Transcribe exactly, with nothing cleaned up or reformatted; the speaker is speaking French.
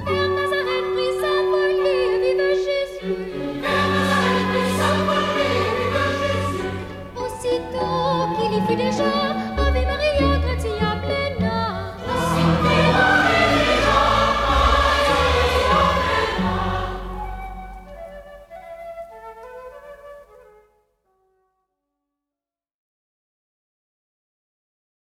Vers Nazareth prit sa folie, vive Jésus. Vers Nazareth prit sa folie, vive Jésus. Aussitôt qu'il y fut déjà